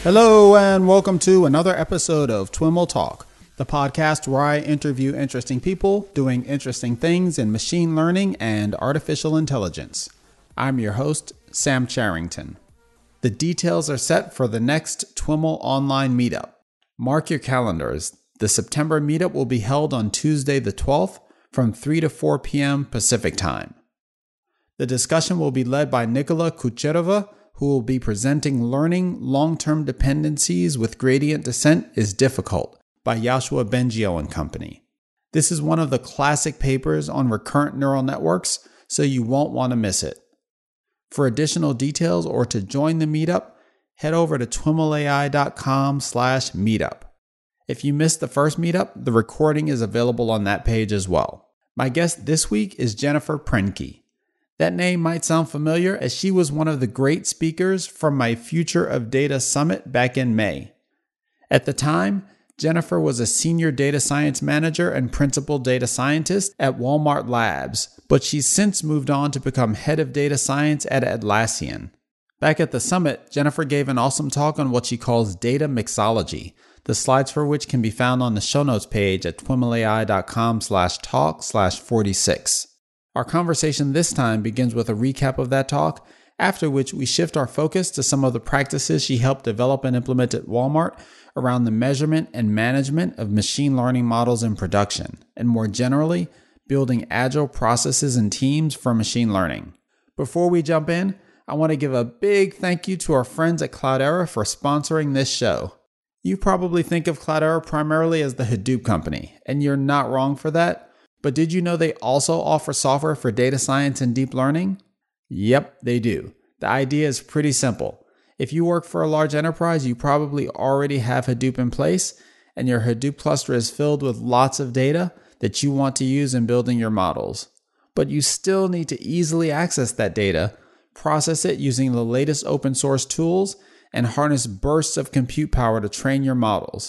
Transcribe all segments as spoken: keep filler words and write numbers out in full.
Hello and welcome to another episode of Twiml Talk, the podcast where I interview interesting people doing interesting things in machine learning and artificial intelligence. I'm your host, Sam Charrington. The details are set for the next Twiml online meetup. Mark your calendars. The September meetup will be held on Tuesday the twelfth from three to four p.m. Pacific time. The discussion will be led by Nikola Kucherova, who will be presenting Learning Long-Term Dependencies with Gradient Descent is Difficult by Yoshua Bengio and Company. This is one of the classic papers on recurrent neural networks, so you won't want to miss it. For additional details or to join the meetup, head over to twimlai.com slash meetup. If you missed the first meetup, the recording is available on that page as well. My guest this week is Jennifer Prenke. That name might sound familiar as she was one of the great speakers from my Future of Data Summit back in May. At the time, Jennifer was a senior data science manager and principal data scientist at Walmart Labs, but she's since moved on to become head of data science at Atlassian. Back at the summit, Jennifer gave an awesome talk on what she calls data mixology, the slides for which can be found on the show notes page at twimlai.com slash talk slash 46. Our conversation this time begins with a recap of that talk, after which we shift our focus to some of the practices she helped develop and implement at Walmart around the measurement and management of machine learning models in production, and more generally, building agile processes and teams for machine learning. Before we jump in, I want to give a big thank you to our friends at Cloudera for sponsoring this show. You probably think of Cloudera primarily as the Hadoop company, and you're not wrong for that. But did you know they also offer software for data science and deep learning? Yep, they do. The idea is pretty simple. If you work for a large enterprise, you probably already have Hadoop in place, and your Hadoop cluster is filled with lots of data that you want to use in building your models. But you still need to easily access that data, process it using the latest open source tools, and harness bursts of compute power to train your models.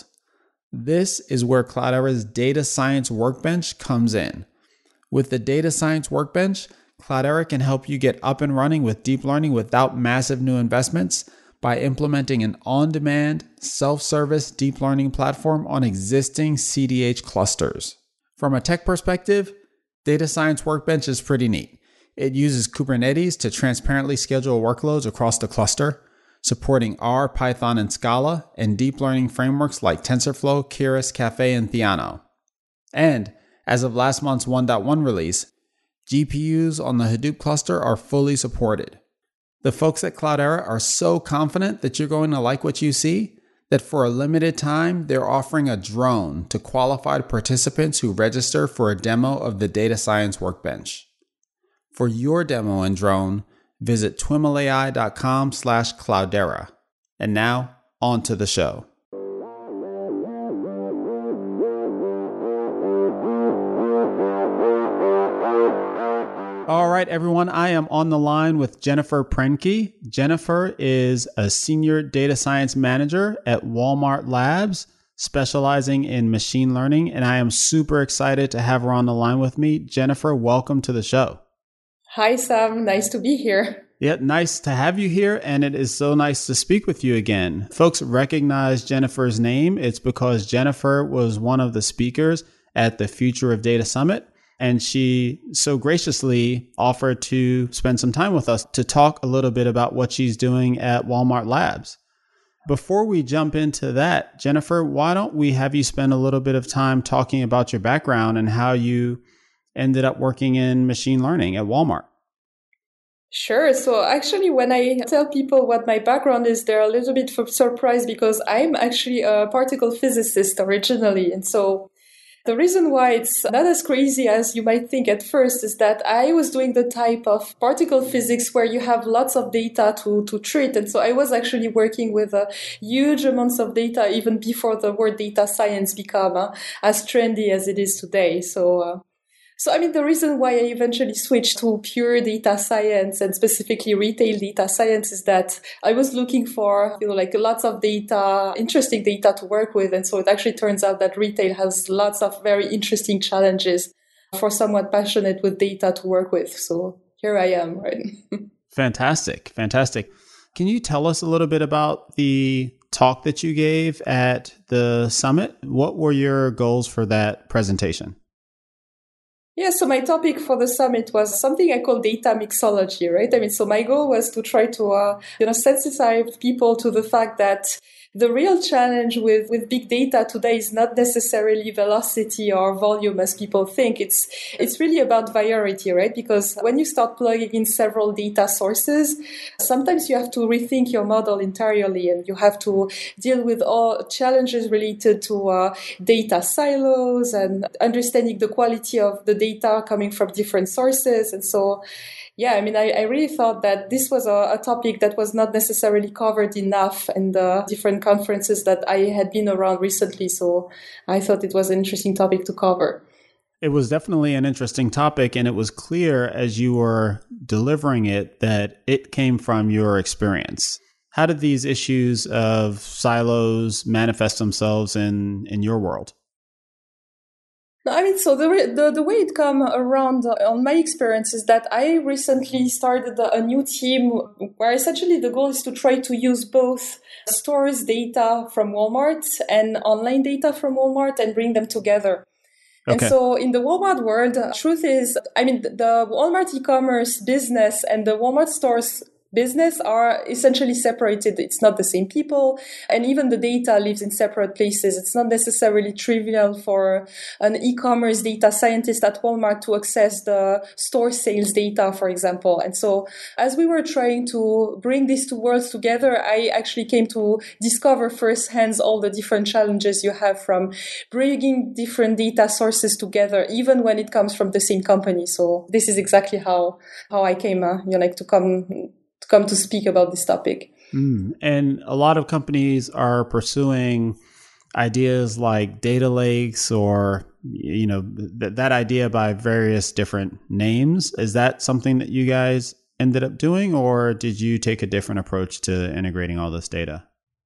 This is where Cloudera's Data Science Workbench comes in. With the Data Science Workbench, Cloudera can help you get up and running with deep learning without massive new investments by implementing an on-demand, self-service deep learning platform on existing C D H clusters. From a tech perspective, Data Science Workbench is pretty neat. It uses Kubernetes to transparently schedule workloads across the cluster, supporting R, Python, and Scala, and deep learning frameworks like TensorFlow, Keras, Caffe, and Theano. And, as of last month's one point one release, G P Us on the Hadoop cluster are fully supported. The folks at Cloudera are so confident that you're going to like what you see that for a limited time, they're offering a drone to qualified participants who register for a demo of the Data Science Workbench. For your demo and drone, visit twimlai.com slash Cloudera. And now, on to the show. All right, everyone, I am on the line with Jennifer Prenke. Jennifer is a senior data science manager at Walmart Labs, specializing in machine learning, and I am super excited to have her on the line with me. Jennifer, welcome to the show. Hi, Sam. Nice to be here. Yeah, nice to have you here, and it is so nice to speak with you again. Folks recognize Jennifer's name. It's because Jennifer was one of the speakers at the Future of Data Summit, and she so graciously offered to spend some time with us to talk a little bit about what she's doing at Walmart Labs. Before we jump into that, Jennifer, why don't we have you spend a little bit of time talking about your background and how you ended up working in machine learning at Walmart? Sure. So actually, when I tell people what my background is, they're a little bit surprised because I'm actually a particle physicist originally. And so the reason why it's not as crazy as you might think at first is that I was doing the type of particle physics where you have lots of data to, to treat. And so I was actually working with uh, huge amounts of data even before the word data science became uh, as trendy as it is today. So uh, So, I mean, the reason why I eventually switched to pure data science and specifically retail data science is that I was looking for, you know, like lots of data, interesting data to work with. And so it actually turns out that retail has lots of very interesting challenges for someone passionate with data to work with. So here I am, right? Fantastic. Fantastic. Can you tell us a little bit about the talk that you gave at the summit. What were your goals for that presentation? Yeah, so my topic for the summit was something I call data mixology, right? I mean, so my goal was to try to, uh, you know, sensitize people to the fact that the real challenge with, with big data today is not necessarily velocity or volume as people think. It's, it's really about variety, right? Because when you start plugging in several data sources, sometimes you have to rethink your model entirely, and you have to deal with all challenges related to uh, data silos and understanding the quality of the data coming from different sources. And so, yeah, I mean, I, I really thought that this was a, a topic that was not necessarily covered enough in the different conferences that I had been around recently. So I thought it was an interesting topic to cover. It was definitely an interesting topic, and it was clear as you were delivering it that it came from your experience. How did these issues of silos manifest themselves in, in your world? I mean, so the, the the way it come around on my experience is that I recently started a new team where essentially the goal is to try to use both stores data from Walmart and online data from Walmart and bring them together. Okay. And so in the Walmart world, truth is, I mean, the Walmart e-commerce business and the Walmart stores business are essentially separated. It's not the same people. And even the data lives in separate places. It's not necessarily trivial for an e-commerce data scientist at Walmart to access the store sales data, for example. And so as we were trying to bring these two worlds together, I actually came to discover firsthand all the different challenges you have from bringing different data sources together, even when it comes from the same company. So this is exactly how, how I came, uh, you know, like to come to come to speak about this topic. Mm. And a lot of companies are pursuing ideas like data lakes or, you know, th- that idea by various different names. Is that something that you guys ended up doing, or did you take a different approach to integrating all this data?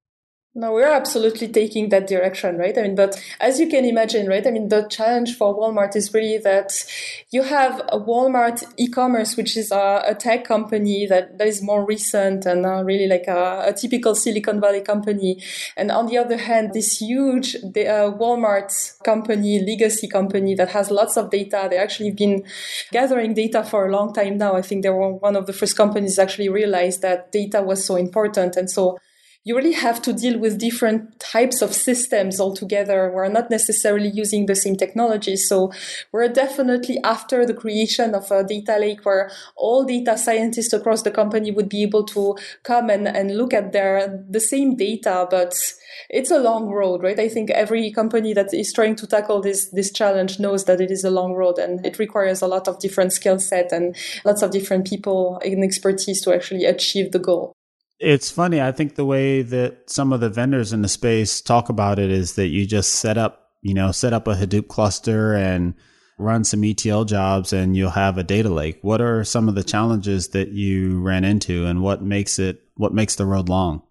No, we're absolutely taking that direction, right? I mean, but as you can imagine, right? I mean, the challenge for Walmart is really that you have a Walmart e-commerce, which is a, a tech company that, that is more recent and uh, really like a, a typical Silicon Valley company. And on the other hand, this huge the, uh, Walmart company, legacy company that has lots of data. They actually been gathering data for a long time now. I think they were one of the first companies that actually realized that data was so important. And so you really have to deal with different types of systems altogether. We're not necessarily using the same technology. So we're definitely after the creation of a data lake where all data scientists across the company would be able to come and, and look at their the same data, but it's a long road, right? I think every company that is trying to tackle this this challenge knows that it is a long road and it requires a lot of different skill set and lots of different people and expertise to actually achieve the goal. It's funny. I think the way that some of the vendors in the space talk about it is that you just set up, you know, set up a Hadoop cluster and run some E T L jobs and you'll have a data lake. What are some of the challenges that you ran into and what makes it, what makes the road long?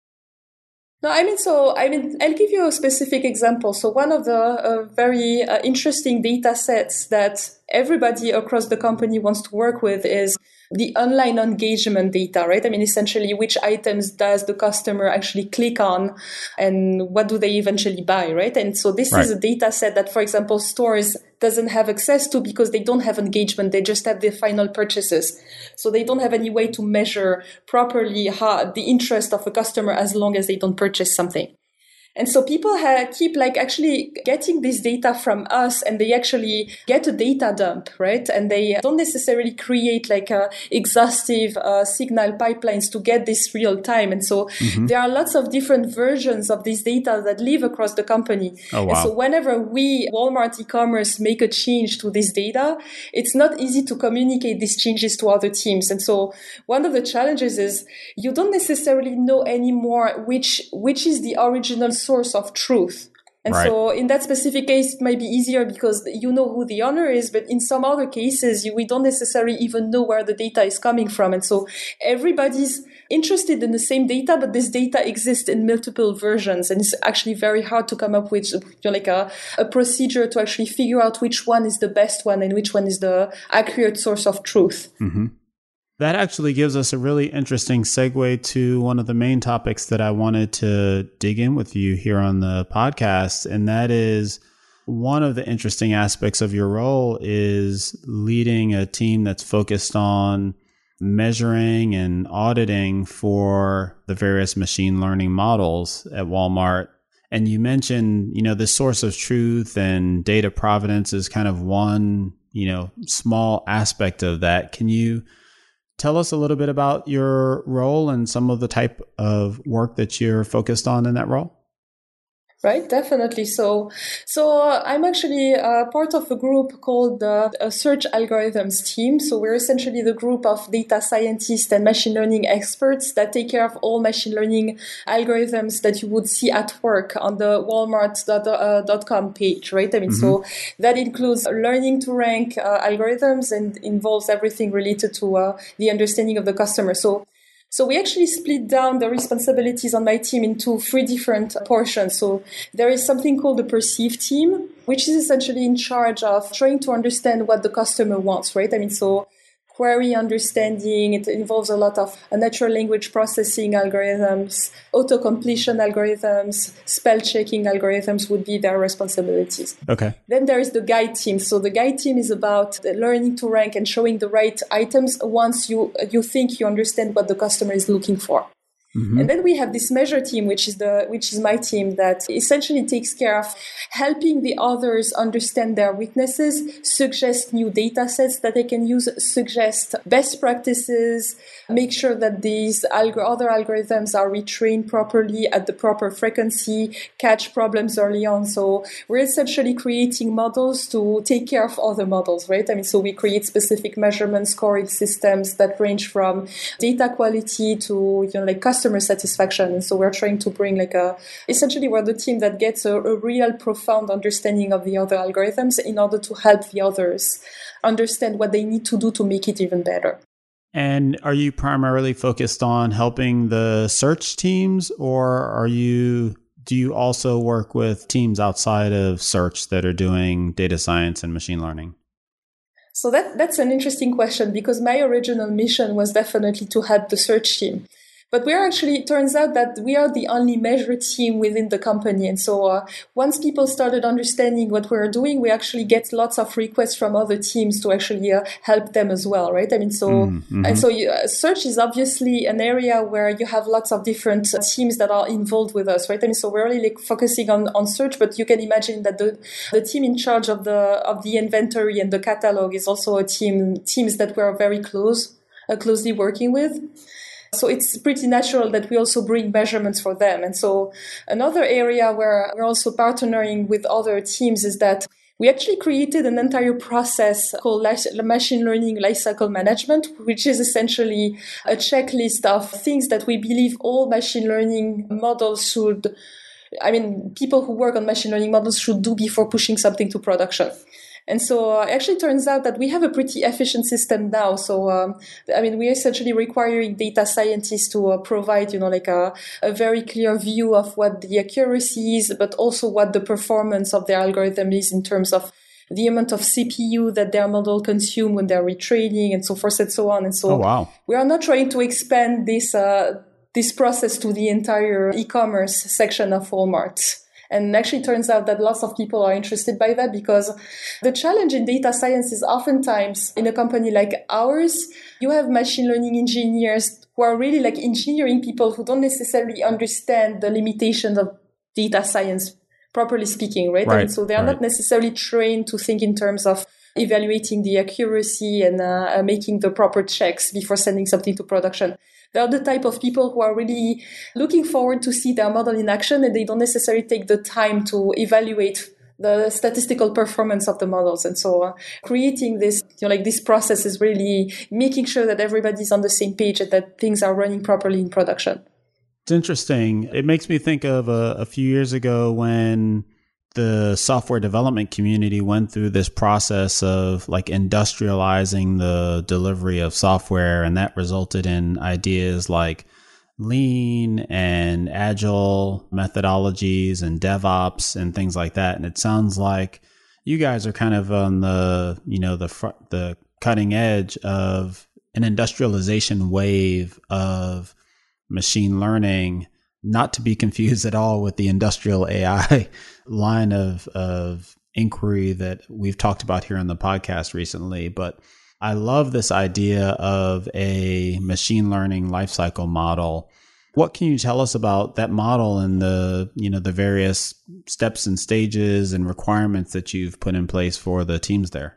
No, I mean, so, I mean, I'll give you a specific example. So one of the uh, very uh, interesting data sets that everybody across the company wants to work with is the online engagement data, right? I mean, essentially, which items does the customer actually click on and what do they eventually buy, right? And so this right. is a data set that, for example, stores doesn't have access to because they don't have engagement. They just have the final purchases. So they don't have any way to measure properly how, the interest of a customer as long as they don't purchase something. And so people have, keep like actually getting this data from us and they actually get a data dump, right? And they don't necessarily create like a exhaustive uh, signal pipelines to get this real time. And so mm-hmm. there are lots of different versions of this data that live across the company. Oh, wow. And so whenever we, Walmart e-commerce, make a change to this data, it's not easy to communicate these changes to other teams. And so one of the challenges is you don't necessarily know anymore which, which is the original source of truth. And right. so in that specific case, it might be easier because you know who the owner is, but in some other cases, you, we don't necessarily even know where the data is coming from. And so everybody's interested in the same data, but this data exists in multiple versions. And it's actually very hard to come up with you know, like a, a procedure to actually figure out which one is the best one and which one is the accurate source of truth. Mm-hmm. That actually gives us a really interesting segue to one of the main topics that I wanted to dig in with you here on the podcast. And that is one of the interesting aspects of your role is leading a team that's focused on measuring and auditing for the various machine learning models at Walmart. And you mentioned, you know, the source of truth and data provenance is kind of one, you know, small aspect of that. Can you tell us a little bit about your role and some of the type of work that you're focused on in that role? Right, definitely. So, so uh, I'm actually uh, part of a group called the uh, Search Algorithms Team. So we're essentially the group of data scientists and machine learning experts that take care of all machine learning algorithms that you would see at work on the walmart dot com page, right? I mean, mm-hmm. so that includes learning to rank uh, algorithms and involves everything related to uh, the understanding of the customer. So So we actually split down the responsibilities on my team into three different portions. So there is something called the Perceive team, which is essentially in charge of trying to understand what the customer wants, right? I mean, so query understanding, it involves a lot of natural language processing algorithms, auto-completion algorithms, spell checking algorithms would be their responsibilities. Okay. Then there is the guide team. So the guide team is about learning to rank and showing the right items once you you think you understand what the customer is looking for. Mm-hmm. And then we have this measure team, which is the which is my team that essentially takes care of helping the others understand their weaknesses, suggest new data sets that they can use, suggest best practices, make sure that these alg- other algorithms are retrained properly at the proper frequency, catch problems early on. So we're essentially creating models to take care of other models, right? I mean, so we create specific measurement scoring systems that range from data quality to, you know, like customer customer satisfaction. And so we're trying to bring like a, essentially we're the team that gets a, a real profound understanding of the other algorithms in order to help the others understand what they need to do to make it even better. And are you primarily focused on helping the search teams, or are you, do you also work with teams outside of search that are doing data science and machine learning? So that that's an interesting question, because my original mission was definitely to help the search team. But we're actually, it turns out that we are the only measure team within the company. And so uh, once people started understanding what we're doing, we actually get lots of requests from other teams to actually uh, help them as well, right? I mean, so, mm-hmm. and so you, uh, search is obviously an area where you have lots of different uh, teams that are involved with us, right? I mean, so we're really like focusing on, on search, but you can imagine that the, the team in charge of the, of the inventory and the catalog is also a team, teams that we're very close, uh, closely working with. So it's pretty natural that we also bring measurements for them. And so another area where we're also partnering with other teams is that we actually created an entire process called machine learning lifecycle management, which is essentially a checklist of things that we believe all machine learning models should, I mean, people who work on machine learning models should do before pushing something to production. And so uh, it actually turns out that we have a pretty efficient system now. So, um, I mean, we're essentially requiring data scientists to uh, provide, you know, like a, a very clear view of what the accuracy is, but also what the performance of their algorithm is in terms of the amount of C P U that their model consume when they're retraining and so forth and so on. And so oh, wow. we are not trying to expand this, uh, this process to the entire e-commerce section of Walmart. And actually it turns out that lots of people are interested by that, because the challenge in data science is oftentimes in a company like ours, you have machine learning engineers who are really like engineering people who don't necessarily understand the limitations of data science, properly speaking, right? right and so they are right. not necessarily trained to think in terms of evaluating the accuracy and uh, making the proper checks before sending something to production. They're the type of people who are really looking forward to see their model in action, and they don't necessarily take the time to evaluate the statistical performance of the models. And so uh, creating this, you know, like this process is really making sure that everybody's on the same page and that things are running properly in production. It's interesting. It makes me think of a, a few years ago when the software development community went through this process of like industrializing the delivery of software, and that resulted in ideas like lean and agile methodologies and DevOps and things like that. And it sounds like you guys are kind of on the, you know, the front, the cutting edge of an industrialization wave of machine learning, not to be confused at all with the industrial A I line of, of inquiry that we've talked about here on the podcast recently. But I love this idea of a machine learning lifecycle model. What can you tell us about that model and the, you know, the various steps and stages and requirements that you've put in place for the teams there?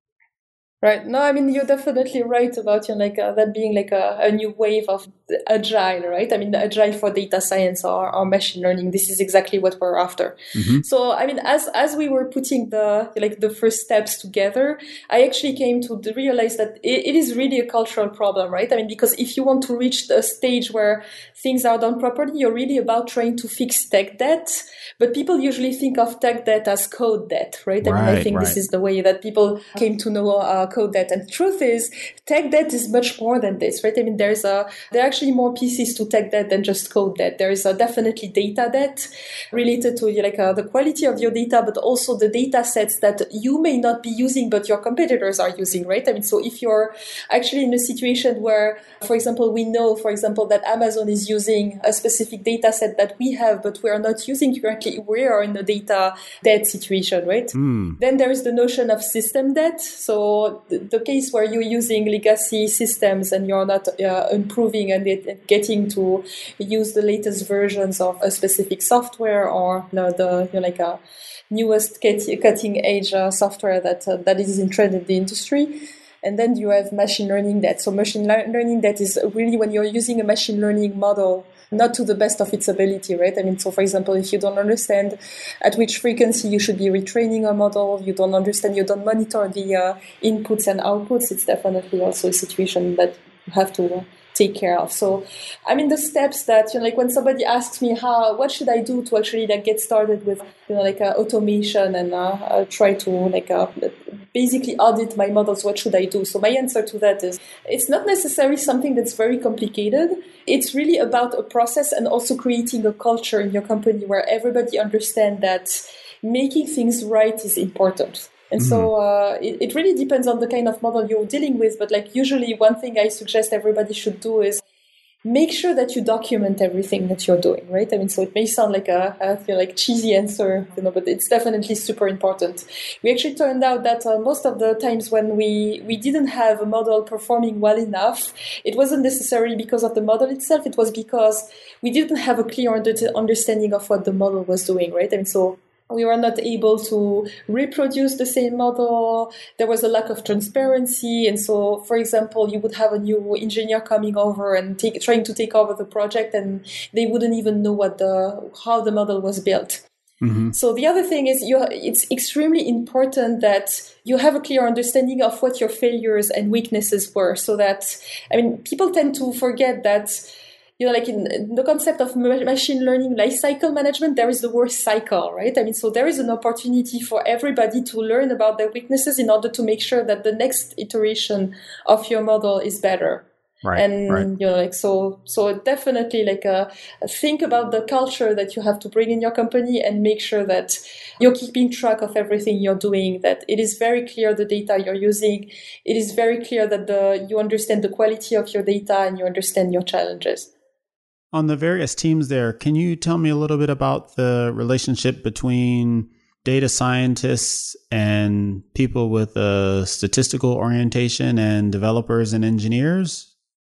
Right. No, I mean, you're definitely right about, you know, like uh, that being like a, a new wave of agile, right? I mean, agile for data science or, or machine learning. This is exactly what we're after. Mm-hmm. So, I mean, as as we were putting the like the first steps together, I actually came to realize that it, it is really a cultural problem, right? I mean, because if you want to reach the stage where things are done properly, you're really about trying to fix tech debt. But people usually think of tech debt as code debt, right? I right, mean, I think right. this is the way that people came to know uh, code debt. And the truth is, tech debt is much more than this, right? I mean, there's a there are actually more pieces to tech debt than just code debt. There is a definitely data debt related to like uh, the quality of your data, but also the data sets that you may not be using, but your competitors are using, right? I mean, so if you're actually in a situation where, for example, we know, for example, that Amazon is using a specific data set that we have, but we are not using currently, we are in a data debt situation, right? Mm. Then there is the notion of system debt. So the, the case where you're using legacy systems and you're not uh, improving and it, getting to use the latest versions of a specific software or you know, the you know, like a newest cutting edge uh, software that uh, that is in trend in the industry. And then you have machine learning debt. So machine learning debt is really when you're using a machine learning model not to the best of its ability, right? I mean, so for example, if you don't understand at which frequency you should be retraining a model, you don't understand, you don't monitor the uh, inputs and outputs, it's definitely also a situation that you have to uh, take care of. So, I mean, the steps that, you know, like when somebody asks me how, what should I do to actually like get started with, you know, like uh, automation and uh, uh, try to like uh, basically audit my models, what should I do? So my answer to that is it's not necessarily something that's very complicated. It's really about a process and also creating a culture in your company where everybody understands that making things right is important. And mm-hmm. so uh, it, it really depends on the kind of model you're dealing with. But like usually one thing I suggest everybody should do is make sure that you document everything that you're doing, right? I mean, so it may sound like a, I feel like cheesy answer, you know, but it's definitely super important. We actually turned out that uh, most of the times when we, we didn't have a model performing well enough, it wasn't necessarily because of the model itself. It was because we didn't have a clear under- understanding of what the model was doing, right? I mean, so we were not able to reproduce the same model. There was a lack of transparency. And so, for example, you would have a new engineer coming over and take, trying to take over the project, and they wouldn't even know what the how the model was built. Mm-hmm. So the other thing is you, it's extremely important that you have a clear understanding of what your failures and weaknesses were. So that, I mean, people tend to forget that, you know, like in the concept of machine learning lifecycle management, there is the word cycle, right? I mean, so there is an opportunity for everybody to learn about their weaknesses in order to make sure that the next iteration of your model is better. Right. And, right. you know, like, so, so definitely like, uh, think about the culture that you have to bring in your company and make sure that you're keeping track of everything you're doing, that it is very clear the data you're using. It is very clear that the, you understand the quality of your data and you understand your challenges. On the various teams there, can you tell me a little bit about the relationship between data scientists and people with a statistical orientation and developers and engineers?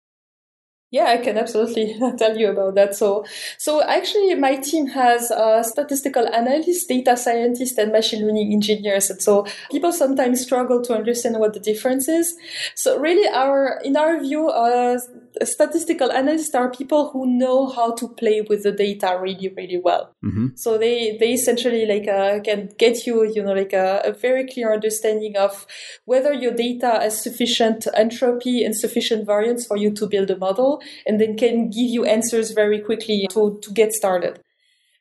Yeah, I can absolutely tell you about that. So, so actually my team has uh, statistical analysts, data scientists, and machine learning engineers. And so people sometimes struggle to understand what the difference is. So really our, in our view, uh, statistical analysts are people who know how to play with the data really, really well. Mm-hmm. So they, they essentially like, uh, can get you, you know, like a, a very clear understanding of whether your data has sufficient entropy and sufficient variance for you to build a model, and then can give you answers very quickly to, to get started.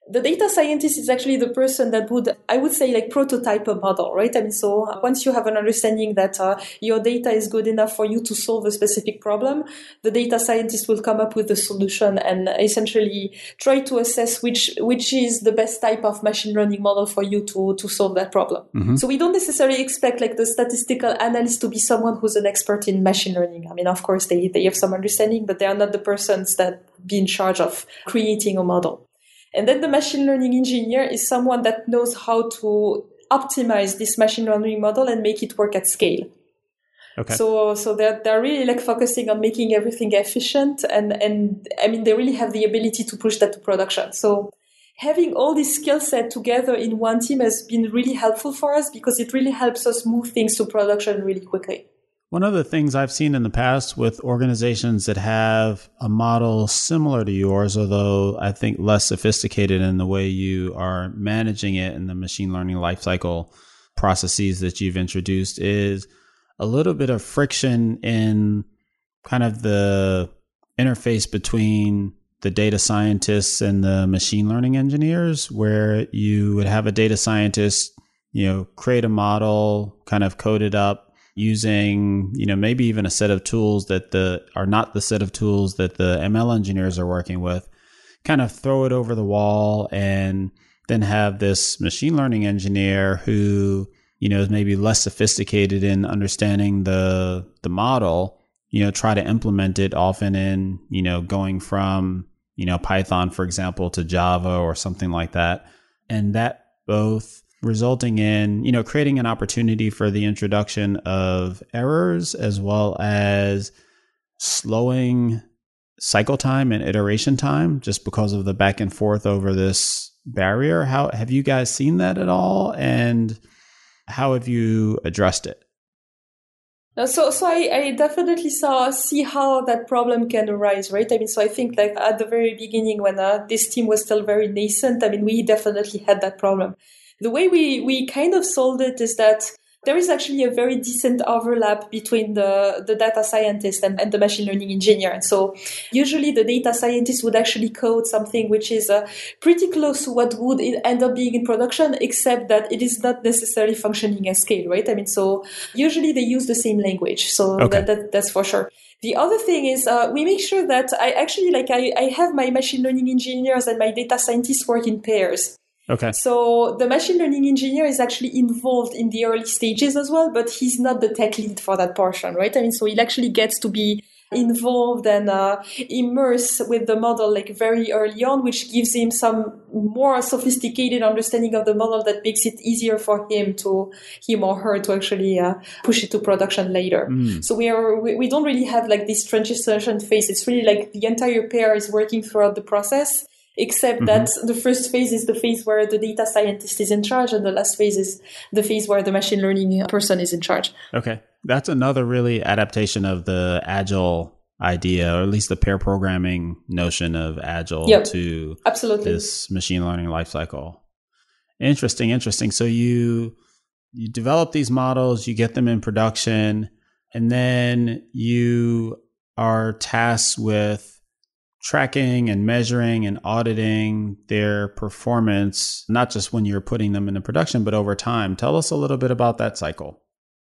the data scientist is actually the person that would, I would say, like prototype a model, right? I mean, so once you have an understanding that uh, your data is good enough for you to solve a specific problem, the data scientist will come up with the solution and essentially try to assess which which is the best type of machine learning model for you to to solve that problem. Mm-hmm. So we don't necessarily expect like the statistical analyst to be someone who's an expert in machine learning. I mean, of course, they, they have some understanding, but they are not the persons that be in charge of creating a model. And then the machine learning engineer is someone that knows how to optimize this machine learning model and make it work at scale. Okay. So, so they're, they're really like focusing on making everything efficient. And, and I mean, they really have the ability to push that to production. So having all this skill set together in one team has been really helpful for us because it really helps us move things to production really quickly. One of the things I've seen in the past with organizations that have a model similar to yours, although I think less sophisticated in the way you are managing it in the machine learning lifecycle processes that you've introduced, is a little bit of friction in kind of the interface between the data scientists and the machine learning engineers, where you would have a data scientist, you know, create a model, kind of code it up, using, you know, maybe even a set of tools that the are not the set of tools that the M L engineers are working with, kind of throw it over the wall, and then have this machine learning engineer who, you know, is maybe less sophisticated in understanding the the model, you know, try to implement it often in, you know, going from, you know, Python, for example, to Java or something like that. And that both resulting in, you know, creating an opportunity for the introduction of errors as well as slowing cycle time and iteration time just because of the back and forth over this barrier. How have you guys seen that at all? And how have you addressed it? So, so I, I definitely saw, see how that problem can arise, right? I mean, so I think like at the very beginning when uh, this team was still very nascent, I mean, we definitely had that problem. The way we, we kind of solved it is that there is actually a very decent overlap between the, the data scientist and, and the machine learning engineer. And so usually the data scientist would actually code something which is uh, pretty close to what would end up being in production, except that it is not necessarily functioning at scale, right? I mean, so usually they use the same language. So okay. that, that that's for sure. The other thing is uh, we make sure that I actually like I, I have my machine learning engineers and my data scientists work in pairs. Okay. So the machine learning engineer is actually involved in the early stages as well, but he's not the tech lead for that portion, right? I mean, so he actually gets to be involved and uh, immerse with the model like very early on, which gives him some more sophisticated understanding of the model that makes it easier for him to him or her to actually uh, push it to production later. Mm. So we are we, we don't really have like this transition phase. It's really like the entire pair is working throughout the process. Except mm-hmm. that the first phase is the phase where the data scientist is in charge, and the last phase is the phase where the machine learning person is in charge. Okay. That's another really adaptation of the Agile idea, or at least the pair programming notion of Agile yep. to Absolutely. This machine learning lifecycle. Interesting, interesting. So you you develop these models, you get them in production, and then you are tasked with tracking and measuring and auditing their performance, not just when you're putting them into production, but over time. Tell us a little bit about that cycle.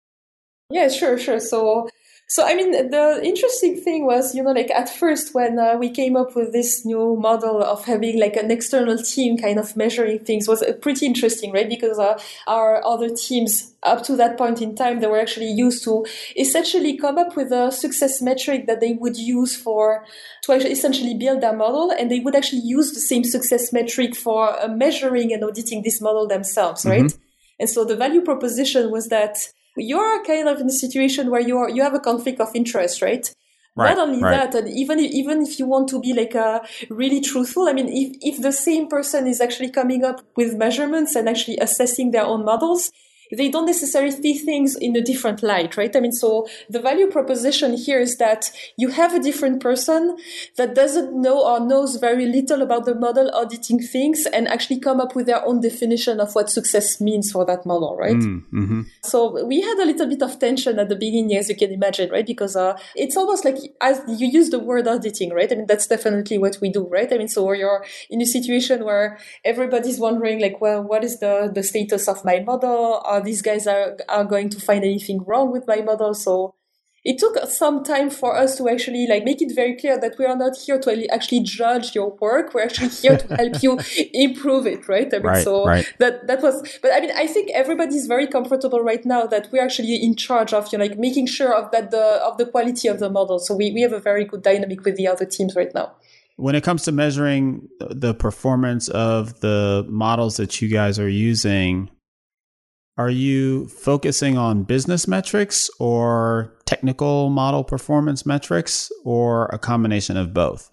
Yeah, sure, sure. So, so I mean, the interesting thing was, you know, like at first when uh, we came up with this new model of having like an external team kind of measuring things was uh, pretty interesting, right? Because uh, our other teams up to that point in time, they were actually used to essentially come up with a success metric that they would use for to actually essentially build their model, and they would actually use the same success metric for uh, measuring and auditing this model themselves, right? Mm-hmm. And so the value proposition was that you're kind of in a situation where you are, you have a conflict of interest, right? Right, Not only right. that, and even if, even if you want to be like a really truthful, I mean, if, if the same person is actually coming up with measurements and actually assessing their own models, they don't necessarily see things in a different light, right? I mean, so the value proposition here is that you have a different person that doesn't know or knows very little about the model auditing things and actually come up with their own definition of what success means for that model, right? Mm-hmm. So we had a little bit of tension at the beginning, as you can imagine, right? Because uh, it's almost like as you use the word auditing, right? I mean, that's definitely what we do, right? I mean, so you're in a situation where everybody's wondering, like, well, what is the, the status of my model? Are these guys are, are going to find anything wrong with my model? So it took some time for us to actually like make it very clear that we are not here to actually judge your work. We're actually here to help you improve it, right? I mean, right, so right. that that was. But I mean, I think everybody's very comfortable right now that we're actually in charge of, you know, like making sure of that the of the quality of the model. So we we have a very good dynamic with the other teams right now. When it comes to measuring the performance of the models that you guys are using, are you focusing on business metrics or technical model performance metrics or a combination of both?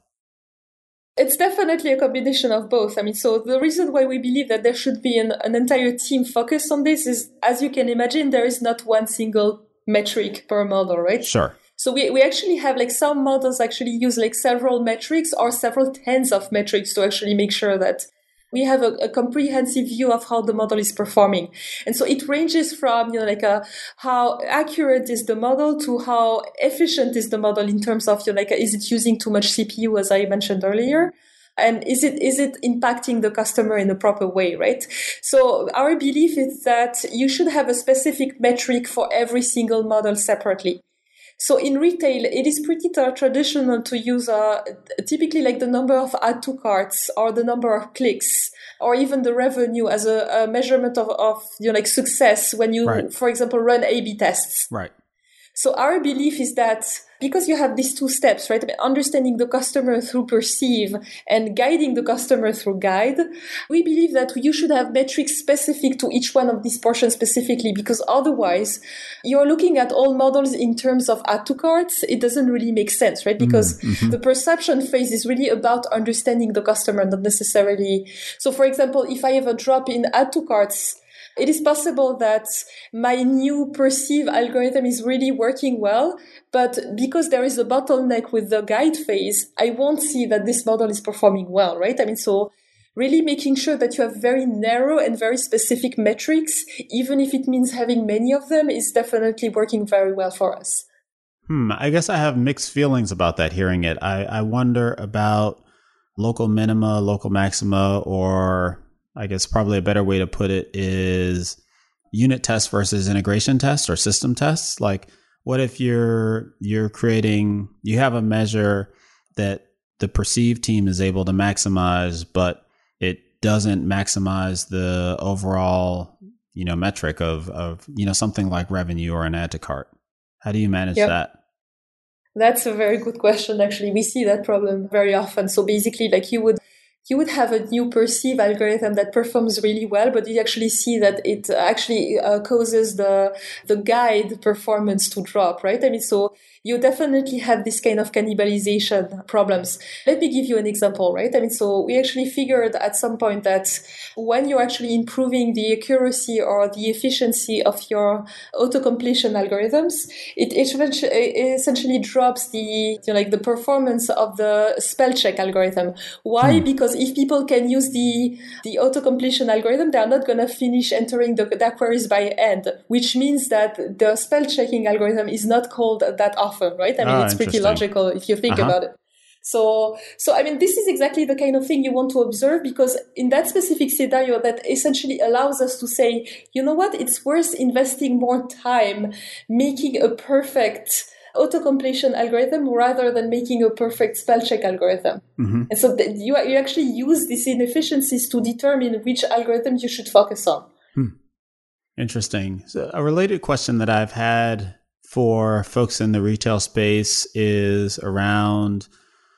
It's definitely a combination of both. I mean, so the reason why we believe that there should be an, an entire team focused on this is, as you can imagine, there is not one single metric per model, right? Sure. So we, we actually have like some models actually use like several metrics or several tens of metrics to actually make sure that we have a, a comprehensive view of how the model is performing. And so it ranges from, you know, like a, how accurate is the model to how efficient is the model in terms of, you know, like, a, is it using too much C P U, as I mentioned earlier? And is it is it impacting the customer in a proper way, right? So our belief is that you should have a specific metric for every single model separately. So in retail, it is pretty tra- traditional to use uh, typically like the number of add to carts or the number of clicks or even the revenue as a, a measurement of, of you know, like success when you, right. for example, run A B tests. Right. So our belief is that because you have these two steps, right? I mean, understanding the customer through perceive and guiding the customer through guide, we believe that you should have metrics specific to each one of these portions specifically, because otherwise you're looking at all models in terms of add to carts. It doesn't really make sense, right? Because mm-hmm. the perception phase is really about understanding the customer, not necessarily. So for example, if I have a drop in add to carts, it is possible that my new perceive algorithm is really working well, but because there is a bottleneck with the guide phase, I won't see that this model is performing well, right? I mean, so really making sure that you have very narrow and very specific metrics, even if it means having many of them, is definitely working very well for us. Hmm. I guess I have mixed feelings about that hearing it. I, I wonder about local minima, local maxima, or I guess probably a better way to put it is unit tests versus integration tests or system tests. Like, what if you're you're creating, you have a measure that the perceived team is able to maximize, but it doesn't maximize the overall, you know, metric of of you know something like revenue or an add to cart. How do you manage yep. that? That's a very good question. Actually, we see that problem very often. So basically, like you would. You would have a new perceive algorithm that performs really well, but you actually see that it actually uh, causes the the guide performance to drop, right? I mean, so you definitely have this kind of cannibalization problems. Let me give you an example, right? I mean, so we actually figured at some point that when you're actually improving the accuracy or the efficiency of your auto-completion algorithms, it essentially drops the, you know, like the performance of the spell check algorithm. Why? Hmm. Because if people can use the, the auto-completion algorithm, they're not going to finish entering the, their queries by end, which means that the spell checking algorithm is not called that often. Right? I mean, ah, it's pretty logical if you think uh-huh. about it. So, so I mean, this is exactly the kind of thing you want to observe, because in that specific scenario, that essentially allows us to say, you know what, it's worth investing more time making a perfect auto-completion algorithm rather than making a perfect spell check algorithm. Mm-hmm. And so th- you, you actually use these inefficiencies to determine which algorithm you should focus on. Hmm. Interesting. So a related question that I've had for folks in the retail space is around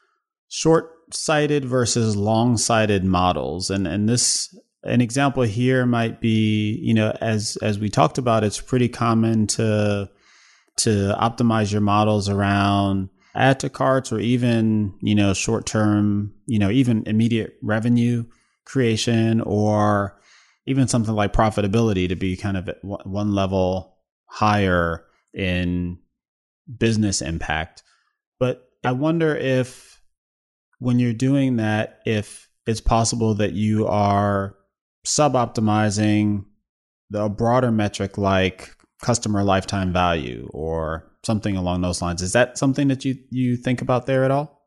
short-sighted versus long-sighted models. And and this, an example here might be, you know, as as we talked about, it's pretty common to to optimize your models around add to carts or even, you know, short-term, you know, even immediate revenue creation, or even something like profitability to be kind of at one level higher in business impact. But I wonder if when you're doing that, if it's possible that you are sub-optimizing the broader metric like customer lifetime value or something along those lines. Is that something that you, you think about there at all?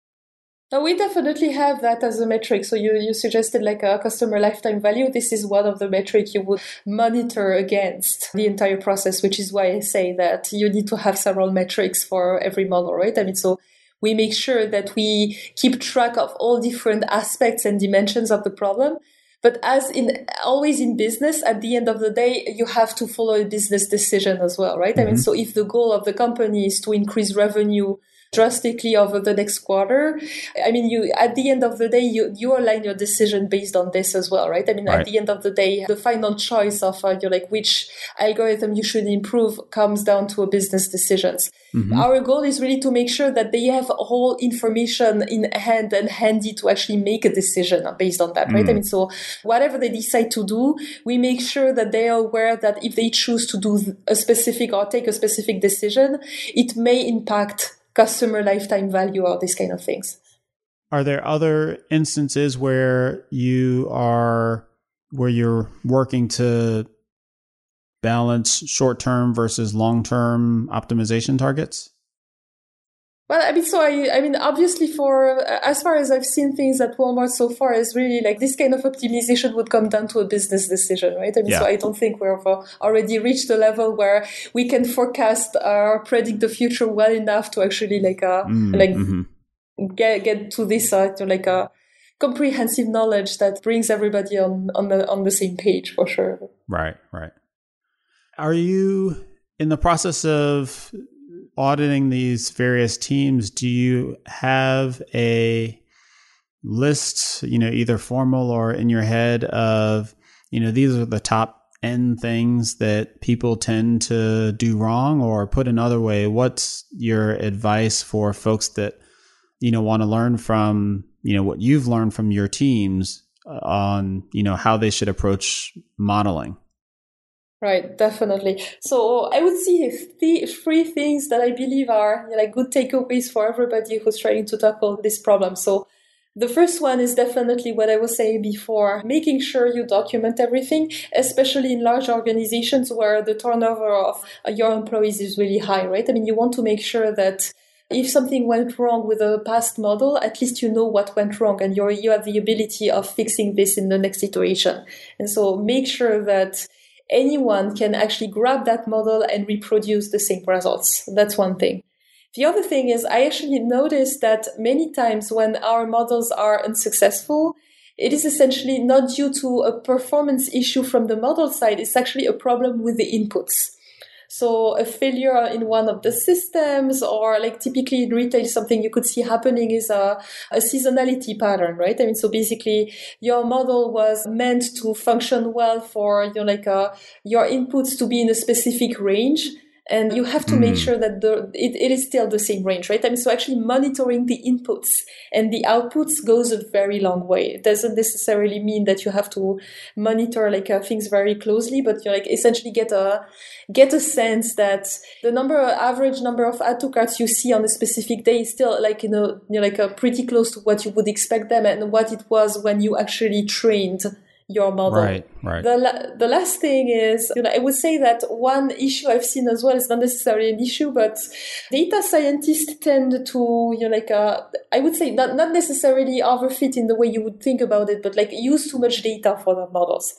No, we definitely have that as a metric. So you, you suggested like a customer lifetime value. This is one of the metrics you would monitor against the entire process, which is why I say that you need to have several metrics for every model, right? I mean, so we make sure that we keep track of all different aspects and dimensions of the problem. But as in always in business, at the end of the day, you have to follow a business decision as well, right? Mm-hmm. I mean, so if the goal of the company is to increase revenue drastically over the next quarter, I mean, you at the end of the day, you, you align your decision based on this as well, right? I mean, right. At the end of the day, the final choice of uh, you're like which algorithm you should improve comes down to a business decisions. Mm-hmm. Our goal is really to make sure that they have all information in hand and handy to actually make a decision based on that, right? Mm. I mean, so whatever they decide to do, we make sure that they are aware that if they choose to do a specific or take a specific decision, it may impact customer lifetime value or these kind of things. Are there other instances where you are, where you're working to balance short-term versus long-term optimization targets? Well, I mean, so I, I mean, obviously for, as far as I've seen things at Walmart so far is really like this kind of optimization would come down to a business decision, right? I mean, yeah. So I don't think we've already reached a level where we can forecast or predict the future well enough to actually like, uh, mm, like mm-hmm. get, get to this, uh, to like a comprehensive knowledge that brings everybody on, on the, on the same page for sure. Right, right. Are you in the process of auditing these various teams? Do you have a list, you know, either formal or in your head of, you know, these are the top N things that people tend to do wrong? Or put another way, what's your advice for folks that, you know, want to learn from, you know, what you've learned from your teams on, you know, how they should approach modeling? Right, definitely. So I would see th- three things that I believe are like good takeaways for everybody who's trying to tackle this problem. So the first one is definitely what I was saying before, making sure you document everything, especially in large organizations where the turnover of your employees is really high, right? I mean, you want to make sure that if something went wrong with a past model, at least you know what went wrong and you're, you have the ability of fixing this in the next iteration. And so make sure that anyone can actually grab that model and reproduce the same results. That's one thing. The other thing is I actually noticed that many times when our models are unsuccessful, it is essentially not due to a performance issue from the model side. It's actually a problem with the inputs. So a failure in one of the systems, or like typically in retail, something you could see happening is a, a seasonality pattern, right? I mean, so basically your model was meant to function well for, you know, like a, your inputs to be in a specific range. And you have to mm. make sure that the it, it is still the same range, right? I mean, so actually monitoring the inputs and the outputs goes a very long way. It doesn't necessarily mean that you have to monitor like uh, things very closely, but you like essentially get a get a sense that the number, average number of add to carts you see on a specific day is still like you know, you know like a pretty close to what you would expect them and what it was when you actually trained your model. Right, right. The la- the last thing is, you know, I would say that one issue I've seen as well is not necessarily an issue, but data scientists tend to, you know, like, uh, I would say not, not necessarily overfit in the way you would think about it, but like use too much data for the models.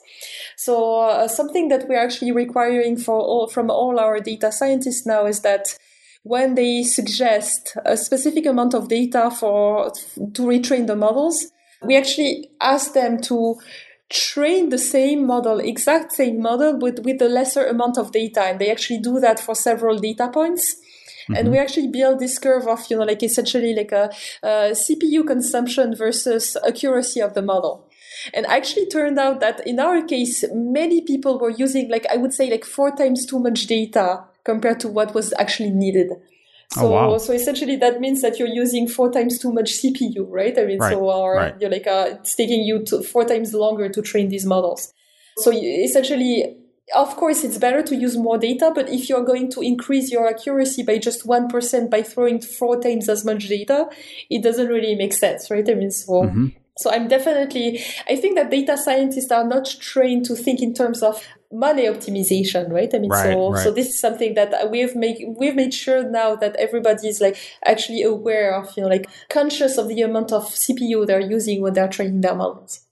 So uh, something that we're actually requiring for all, from all our data scientists now is that when they suggest a specific amount of data for to retrain the models, we actually ask them to train the same model, exact same model, with, with a lesser amount of data. And they actually do that for several data points. Mm-hmm. And we actually build this curve of, you know, like essentially like a, a C P U consumption versus accuracy of the model. And actually turned out that in our case, many people were using like, I would say like four times too much data compared to what was actually needed. So, oh, wow. so essentially that means that you're using four times too much C P U, right? I mean, right, so or right. you're like, uh, it's taking you to four times longer to train these models. So essentially, of course, it's better to use more data, but if you're going to increase your accuracy by just one percent by throwing four times as much data, it doesn't really make sense, right? I mean, so, mm-hmm. so I'm definitely, I think that data scientists are not trained to think in terms of money optimization, right? I mean, right, so, right. so this is something that we've made, we've made sure now that everybody is like actually aware of, you know, like conscious of the amount of C P U they're using when they're training their models.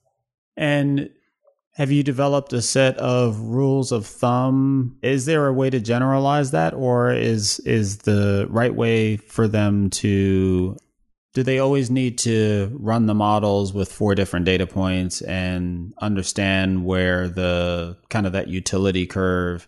And have you developed a set of rules of thumb? Is there a way to generalize that, or is is the right way for them to, do they always need to run the models with four different data points and understand where the kind of that utility curve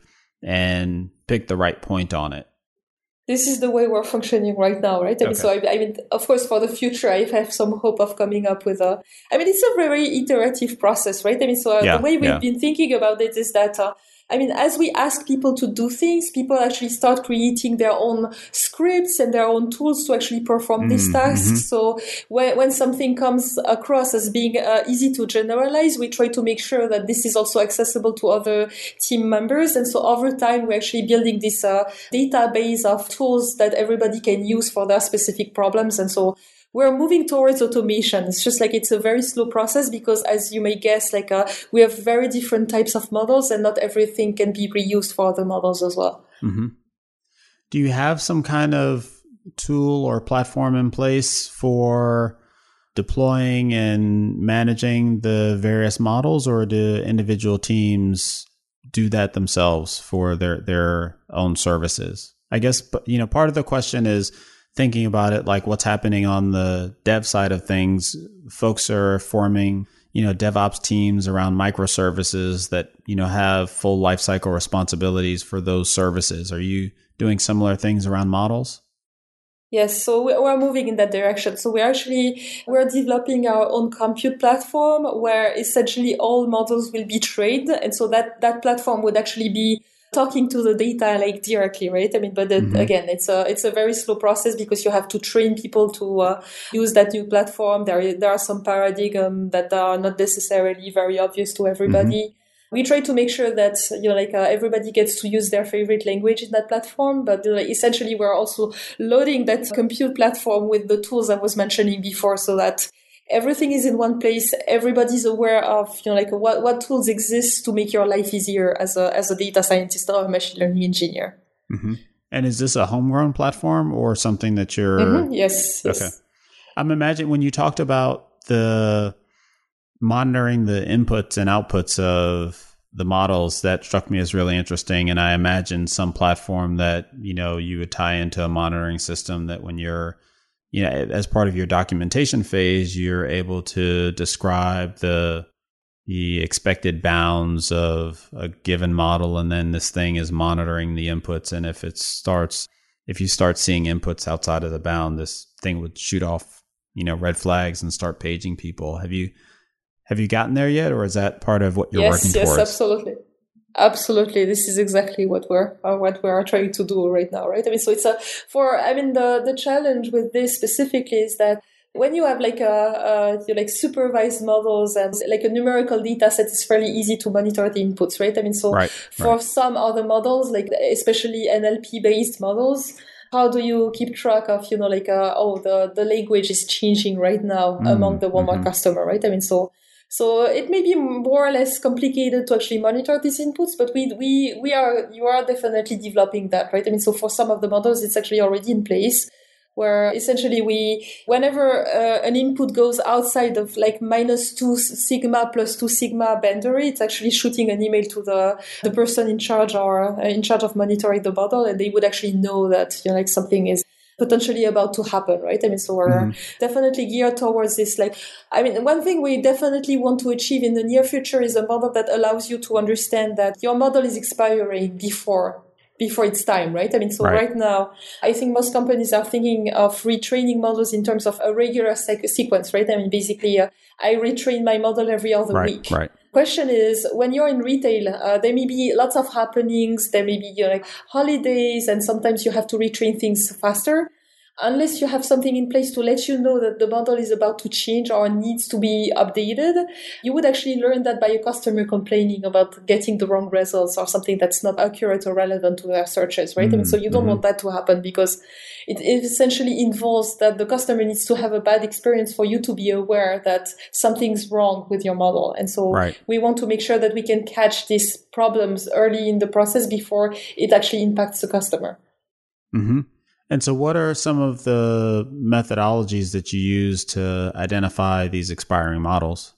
and pick the right point on it? This is the way we're functioning right now, right? I mean, okay. so I, I mean, of course, for the future, I have some hope of coming up with a, I mean, it's a very iterative process, right? I mean, so uh, yeah, the way we've yeah. been thinking about it is that, uh, I mean, as we ask people to do things, people actually start creating their own scripts and their own tools to actually perform mm, these tasks. Mm-hmm. So when, when something comes across as being uh, easy to generalize, we try to make sure that this is also accessible to other team members. And so over time, we're actually building this uh, database of tools that everybody can use for their specific problems. And so we're moving towards automation. It's just like it's a very slow process because, as you may guess, like uh, we have very different types of models and not everything can be reused for other models as well. Mm-hmm. Do you have some kind of tool or platform in place for deploying and managing the various models, or do individual teams do that themselves for their, their own services? I guess, you know, part of the question is thinking about it like what's happening on the dev side of things. Folks are forming, you know, DevOps teams around microservices that, you know, have full lifecycle responsibilities for those services. Are you doing similar things around models? Yes, so we're moving in that direction. So we're actually, we're developing our own compute platform where essentially all models will be trained. And so that, that platform would actually be talking to the data like directly, right? I mean, but then, mm-hmm. again, it's a it's a very slow process because you have to train people to uh, use that new platform. There there are some paradigms that are not necessarily very obvious to everybody. Mm-hmm. We try to make sure that, you know, like uh, everybody gets to use their favorite language in that platform. But you know, essentially, we're also loading that compute platform with the tools I was mentioning before, so that everything is in one place. Everybody's aware of, you know, like what, what tools exist to make your life easier as a as a data scientist or a machine learning engineer. Mm-hmm. And is this a homegrown platform or something that you're? Mm-hmm. Yes. Okay. Yes. I'm imagining when you talked about the monitoring the inputs and outputs of the models, that struck me as really interesting. And I imagine some platform that, you know, you would tie into a monitoring system that when you're, you know, as part of your documentation phase, you're able to describe the the expected bounds of a given model, and then this thing is monitoring the inputs. And if it starts, if you start seeing inputs outside of the bound, this thing would shoot off, you know, red flags and start paging people. Have you have you gotten there yet, or is that part of what you're yes, working yes, towards? Yes, absolutely. Absolutely. This is exactly what we're, uh, what we are trying to do right now, right? I mean, so it's a, for, I mean, the, the challenge with this specifically is that when you have like a, a you like supervised models and like a numerical data set, it's fairly easy to monitor the inputs, right? I mean, so right, for right. some other models, like especially N L P based models, how do you keep track of, you know, like, uh, oh, the, the language is changing right now mm, among the Walmart mm-hmm. customer, right? I mean, so, So it may be more or less complicated to actually monitor these inputs, but we we we are you are definitely developing that, right? I mean, so for some of the models, it's actually already in place, where essentially we, whenever uh, an input goes outside of like minus two sigma plus two sigma boundary, it's actually shooting an email to the the person in charge or uh, in charge of monitoring the model, and they would actually know that, you know, like something is potentially about to happen, right? I mean, so we're mm-hmm. definitely geared towards this. Like, I mean, one thing we definitely want to achieve in the near future is a model that allows you to understand that your model is expiring before before it's time, right? I mean, so right. right now, I think most companies are thinking of retraining models in terms of a regular sec- sequence, right? I mean, basically, uh, I retrain my model every other right, week. Right. Question is, when you're in retail, uh, there may be lots of happenings. There may be, you know, like holidays, and sometimes you have to retrain things faster. unless you have something in place to let you know that the model is about to change or needs to be updated, you would actually learn that by a customer complaining about getting the wrong results or something that's not accurate or relevant to their searches, right? Mm, I mean, so you don't mm-hmm. want that to happen, because it, it essentially involves that the customer needs to have a bad experience for you to be aware that something's wrong with your model. And so right. we want to make sure that we can catch these problems early in the process before it actually impacts the customer. Mm-hmm. And so what are some of the methodologies that you use to identify these expiring models?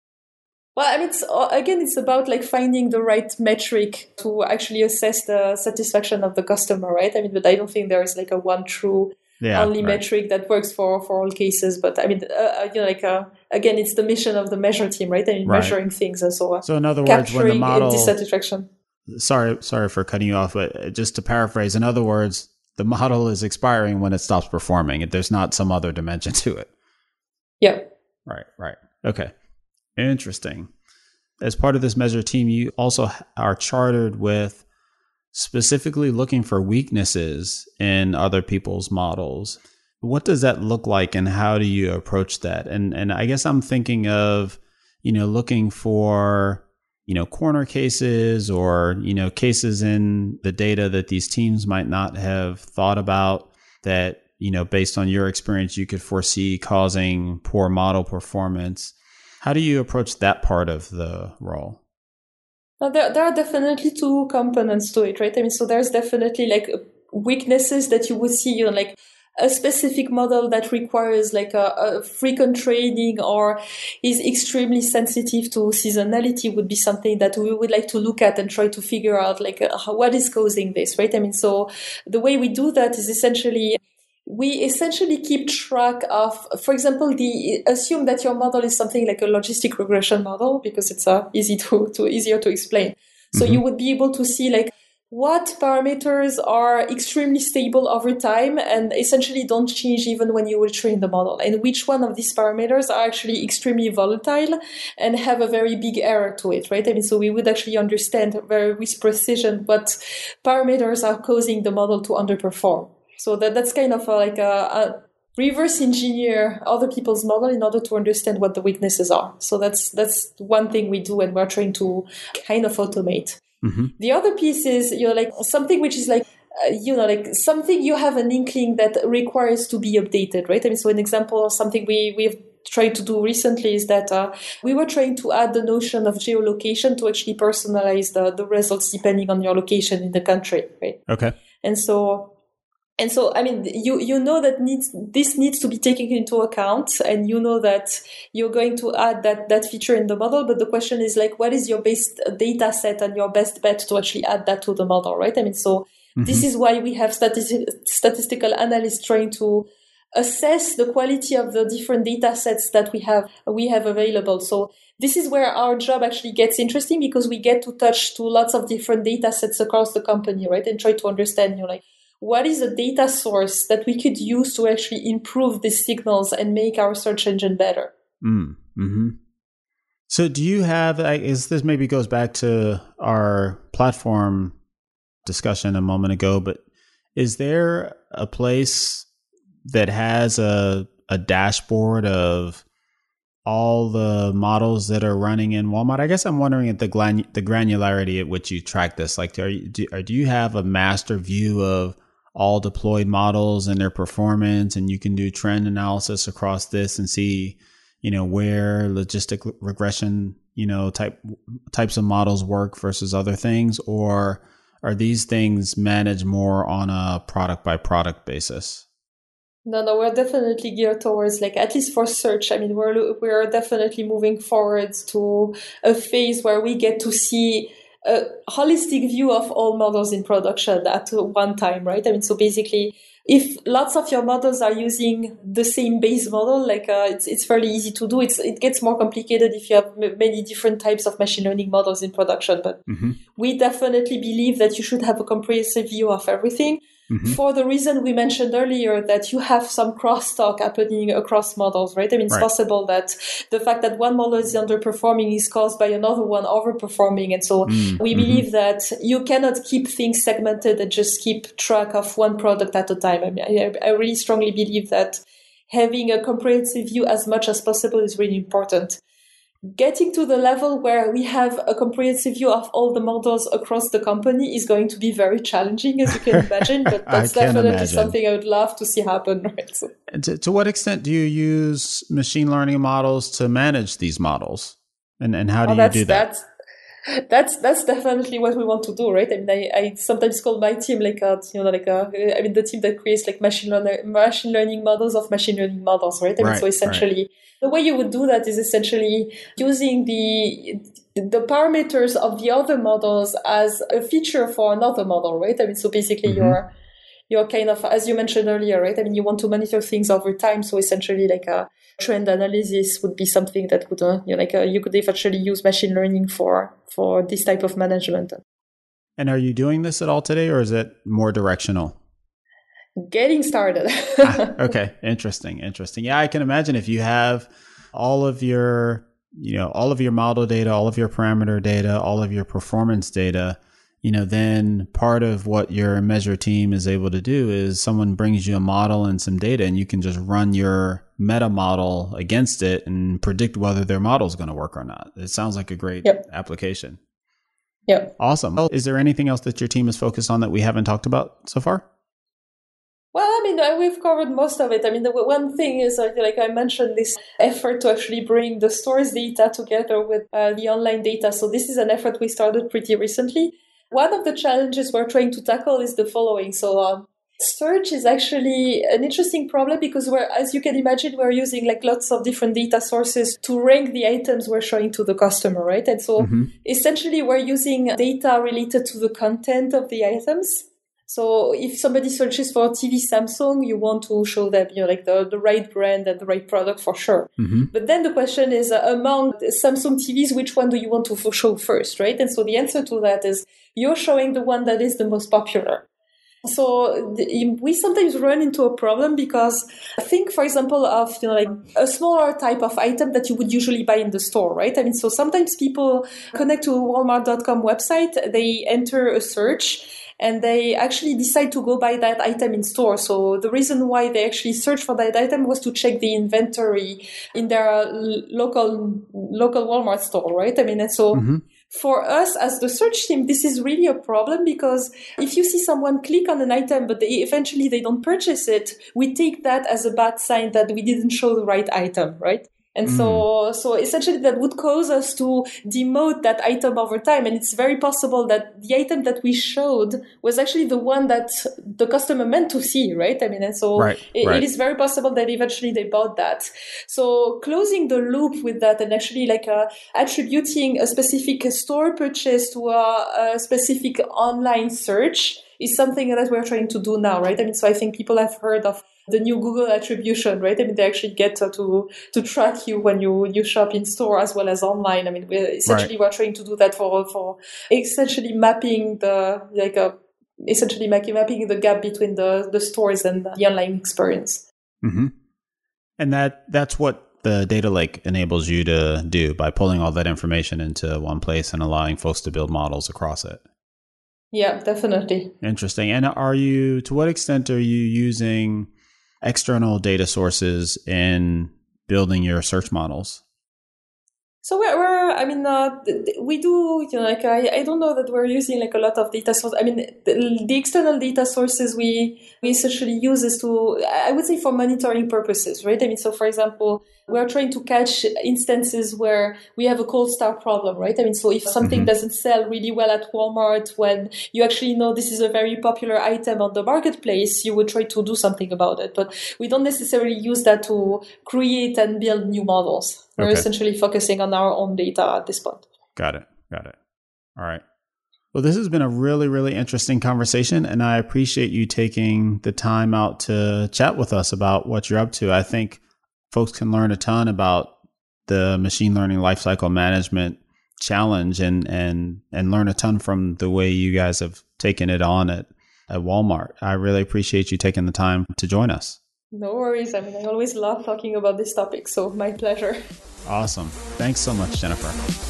Well, I mean, it's, again, it's about like finding the right metric to actually assess the satisfaction of the customer, right? I mean, but I don't think there is like a one true yeah, only right. metric that works for, for all cases. But I mean, uh, you know, like, uh, again, it's the mission of the measure team, right? I mean, right. measuring things and so on. So in other words, when the model... dissatisfaction. Sorry, sorry for cutting you off, but just to paraphrase, in other words, the model is expiring when it stops performing. There's not some other dimension to it. Yeah. Right, right. Okay. Interesting. As part of this measure team, you also are chartered with specifically looking for weaknesses in other people's models. What does that look like, and how do you approach that? And and I guess I'm thinking of, you know, looking for, you know, corner cases or, you know, cases in the data that these teams might not have thought about that, you know, based on your experience, you could foresee causing poor model performance. How do you approach that part of the role? Well, there, there are definitely two components to it, right? I mean, so there's definitely like weaknesses that you would see, you know, like a specific model that requires like a, a frequent training or is extremely sensitive to seasonality would be something that we would like to look at and try to figure out like uh, what is causing this, right? I mean, so the way we do that is essentially we essentially keep track of, for example, the assume that your model is something like a logistic regression model, because it's uh, easy to, to easier to explain. So mm-hmm. you would be able to see like what parameters are extremely stable over time and essentially don't change even when you will train the model, and which one of these parameters are actually extremely volatile and have a very big error to it, right? I mean, so we would actually understand very with precision what parameters are causing the model to underperform. So that that's kind of a, like a, a reverse engineer other people's model in order to understand what the weaknesses are. So that's that's one thing we do, and we're trying to kind of automate. Mm-hmm. The other piece is, you know, like something which is like, uh, you know, like something you have an inkling that requires to be updated, right? I mean, so an example of something we, we've tried to do recently is that uh, we were trying to add the notion of geolocation to actually personalize the, the results depending on your location in the country, right? Okay. And so... And so, I mean, you, you know that needs, this needs to be taken into account, and you know that you're going to add that, that feature in the model. But the question is like, what is your best data set and your best bet to actually add that to the model, right? I mean, so mm-hmm. this is why we have stati- statistical analysts trying to assess the quality of the different data sets that we have, we have available. So this is where our job actually gets interesting, because we get to touch to lots of different data sets across the company, right? And try to understand, you know, like, what is a data source that we could use to actually improve these signals and make our search engine better? Mm, mm-hmm. So do you have, I guess this maybe goes back to our platform discussion a moment ago, but is there a place that has a, a dashboard of all the models that are running in Walmart? I guess I'm wondering at the glan- the granularity at which you track this. Like, are you, do, or do you have a master view of all deployed models and their performance, and you can do trend analysis across this and see, you know, where logistic regression, you know, type types of models work versus other things? Or are these things managed more on a product by product basis? No, no, we're definitely geared towards, like, at least for search. I mean, we're we're definitely moving forward to a phase where we get to see a holistic view of all models in production at one time, right? I mean, so basically, if lots of your models are using the same base model, like uh, it's it's fairly easy to do. It's it gets more complicated if you have m- many different types of machine learning models in production. But mm-hmm. we definitely believe that you should have a comprehensive view of everything. Mm-hmm. For the reason we mentioned earlier, that you have some crosstalk happening across models, right? I mean, it's right. possible that the fact that one model is underperforming is caused by another one overperforming. And so mm-hmm. we believe that you cannot keep things segmented and just keep track of one product at a time. I mean, I, I really strongly believe that having a comprehensive view as much as possible is really important. Getting to the level where we have a comprehensive view of all the models across the company is going to be very challenging, as you can imagine, but that's definitely imagine. something I would love to see happen. Right? So. To, to what extent do you use machine learning models to manage these models? And, and how do oh, you do that? That's, That's that's definitely what we want to do, right? I mean, I, I sometimes call my team like a, you know, like a, I mean, the team that creates like machine learning, machine learning models of machine learning models, right? I mean, right, so essentially, right. the way you would do that is essentially using the the parameters of the other models as a feature for another model, right? I mean, so basically, mm-hmm. you're you're kind of, as you mentioned earlier, right? I mean, you want to monitor things over time, so essentially, like a trend analysis would be something that would, uh, you know, like uh, you could eventually use machine learning for for this type of management. And are you doing this at all today, or is it more directional? Getting started. ah, okay, interesting, interesting. Yeah, I can imagine if you have all of your, you know, all of your model data, all of your parameter data, all of your performance data, you know, then part of what your measure team is able to do is someone brings you a model and some data, and you can just run your meta model against it and predict whether their model is going to work or not. It sounds like a great yep. application. Yep. Awesome. Well, is there anything else that your team is focused on that we haven't talked about so far? Well, I mean, we've covered most of it. I mean, the one thing is, uh, like I mentioned, this effort to actually bring the stores data together with uh, the online data. So this is an effort we started pretty recently. One of the challenges we're trying to tackle is the following. So um, search is actually an interesting problem because we're, as you can imagine, we're using like lots of different data sources to rank the items we're showing to the customer, right? And so mm-hmm. essentially we're using data related to the content of the items. So if somebody searches for T V Samsung, you want to show them, you know, like the, the right brand and the right product for sure. Mm-hmm. But then the question is, uh, among Samsung T Vs, which one do you want to f- show first, right? And so the answer to that is you're showing the one that is the most popular. So the, we sometimes run into a problem because think, for example, of, you know, like a smaller type of item that you would usually buy in the store, right? I mean, so sometimes people connect to a Walmart dot com website, they enter a search, and they actually decide to go buy that item in store. So the reason why they actually searched for that item was to check the inventory in their local local Walmart store, right? I mean, and so mm-hmm. for us as the search team, this is really a problem because if you see someone click on an item, but they eventually they don't purchase it, we take that as a bad sign that we didn't show the right item, right? And mm. so, so essentially that would cause us to demote that item over time. And it's very possible that the item that we showed was actually the one that the customer meant to see, right? I mean, and so right, it, right. it is very possible that eventually they bought that. So closing the loop with that and actually like uh, attributing a specific store purchase to a, a specific online search is something that we're trying to do now, right? I mean, so I think people have heard of the new Google attribution, right? I mean, they actually get to to, to track you when you, you shop in store as well as online. I mean, we're essentially right. we're trying to do that for for essentially mapping the like a essentially mapping mapping the gap between the the stores and the online experience. Mm-hmm. And that that's what the data lake enables you to do by pulling all that information into one place and allowing folks to build models across it. Yeah, definitely. Interesting. And are you, to what extent are you using external data sources in building your search models? So we're, we're I mean, uh, we do, you know, like, I, I don't know that we're using like a lot of data sources. I mean, the, the external data sources we, we essentially use is to, I would say for monitoring purposes, right? I mean, so for example, we're trying to catch instances where we have a cold start problem, right? I mean, so if something mm-hmm. doesn't sell really well at Walmart when you actually know this is a very popular item on the marketplace, you would try to do something about it. But we don't necessarily use that to create and build new models. We're okay. essentially focusing on our own data at this point. Got it. Got it. All right. Well, this has been a really, really interesting conversation, and I appreciate you taking the time out to chat with us about what you're up to. I think folks can learn a ton about the machine learning lifecycle management challenge and and and learn a ton from the way you guys have taken it on at at Walmart. I really appreciate you taking the time to join us. No worries. I mean, I always love talking about this topic, so my pleasure. Awesome. Thanks so much, Jennifer.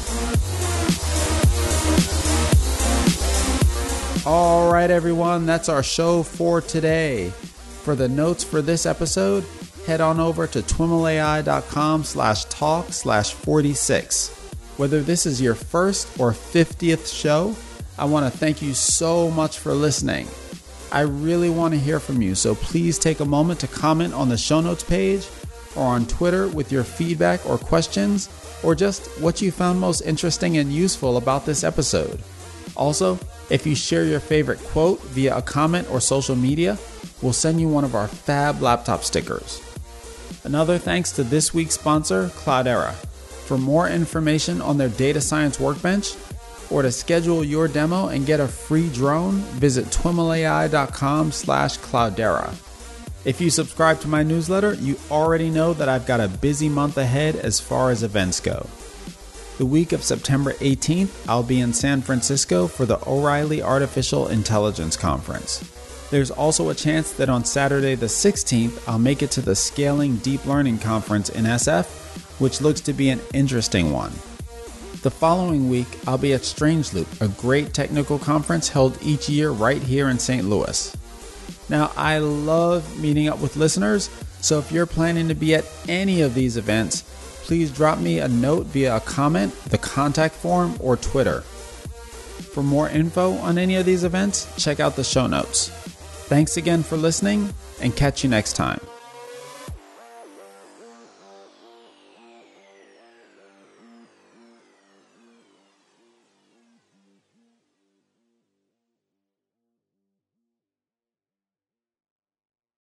All right, everyone, that's our show for today. For the notes for this episode, head on over to twimlai.com slash talk slash 46. Whether this is your first or fiftieth show, I want to thank you so much for listening. I really want to hear from you, so please take a moment to comment on the show notes page or on Twitter with your feedback or questions, or just what you found most interesting and useful about this episode. Also, if you share your favorite quote via a comment or social media, we'll send you one of our fab laptop stickers. Another thanks to this week's sponsor, Cloudera. For more information on their data science workbench, or to schedule your demo and get a free drone, visit twimlai.com slash Cloudera. If you subscribe to my newsletter, you already know that I've got a busy month ahead as far as events go. The week of September eighteenth, I'll be in San Francisco for the O'Reilly Artificial Intelligence Conference. There's also a chance that on Saturday the sixteenth, I'll make it to the Scaling Deep Learning Conference in S F, which looks to be an interesting one. The following week, I'll be at Strangeloop, a great technical conference held each year right here in Saint Louis. Now, I love meeting up with listeners, so if you're planning to be at any of these events, please drop me a note via a comment, the contact form, or Twitter. For more info on any of these events, check out the show notes. Thanks again for listening, and catch you next time.